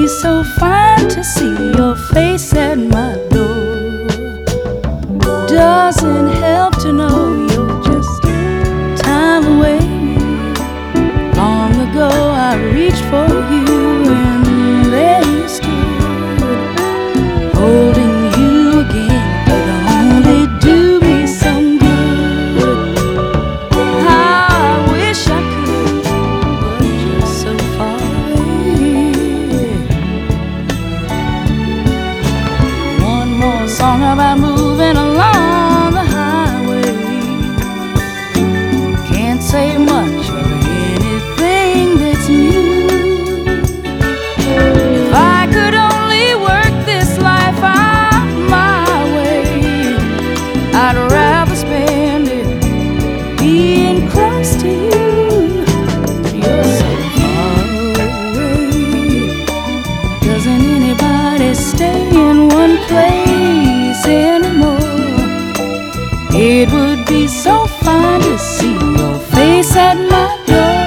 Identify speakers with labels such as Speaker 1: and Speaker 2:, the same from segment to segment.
Speaker 1: be so fine to see your face at my door. Doesn't help to know you're just time away. Long ago I reached for you and there you stood, holding you again could only do me some good. I wish I could, but you're so far away. One more song about moving along the highway. Can't say much of anything that's new. If I could only work this life out my way, I'd rather spend it being close to you. You're so far away. Doesn't anybody stay in one place anymore? It would be so fine to see your face at my door.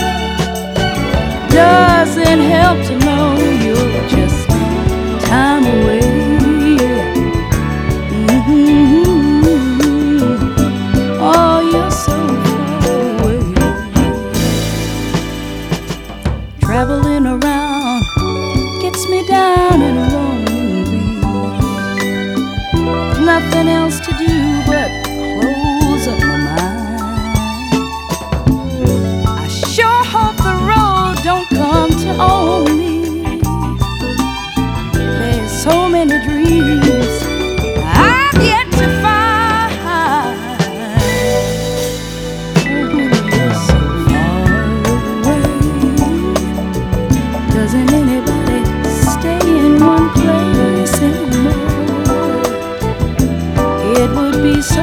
Speaker 1: Doesn't help to know you're just time away. Oh, you're so far away. Traveling around gets me down and lonely. Nothing else to do but close up my mind. I sure hope the road don't come to own me. There's so many dreams I've yet to find. Oh, you're so far away. Doesn't anybody stay in one place anymore? It would be so